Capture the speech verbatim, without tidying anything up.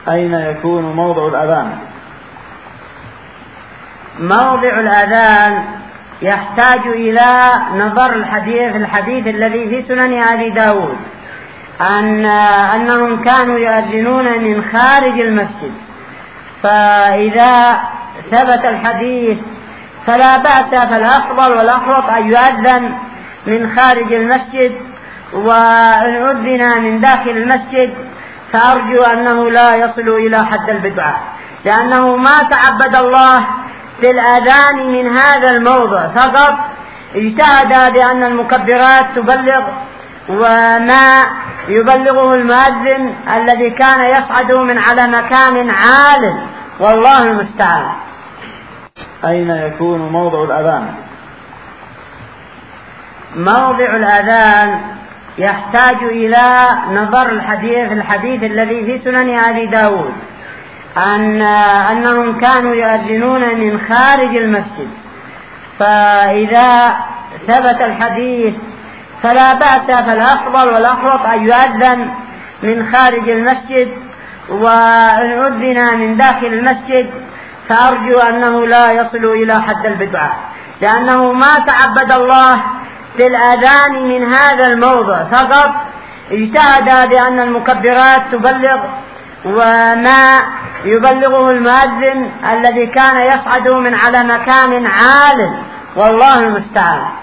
أين يكون موضع الأذان؟ موضع الأذان يحتاج إلى نظر الحديث الحديث الذي في سنن أبي داود أن أنهم كانوا يؤذنون من خارج المسجد، فإذا ثبت الحديث فلا بأس، فالأفضل والأحوط أن يؤذن من خارج المسجد، وإن أذن من داخل المسجد فأرجو أنه لا يصل إلى حد البدعة، لأنه ما تعبد الله بالأذان من هذا الموضع فقط، اجتهد بأن المكبرات تبلغ وما يبلغه المؤذن الذي كان يصعد من على مكان عال، والله المستعان. أين يكون موضع الأذان؟ موضع الأذان يحتاج إلى نظر الحديث الحديث الذي في سنن أبي داود أن أنهم كانوا يؤذنون من خارج المسجد، فإذا ثبت الحديث فلا بأس، فالأفضل والأحوط أن يؤذن من خارج المسجد، وإن أذن من داخل المسجد فأرجو أنه لا يصل إلى حد البدعة، لأنه ما تعبد الله بالأذان من هذا الموضع فقط، اجتهد بأن المكبرات تبلغ وما يبلغه المؤذن الذي كان يصعد من على مكان عال، والله المستعان.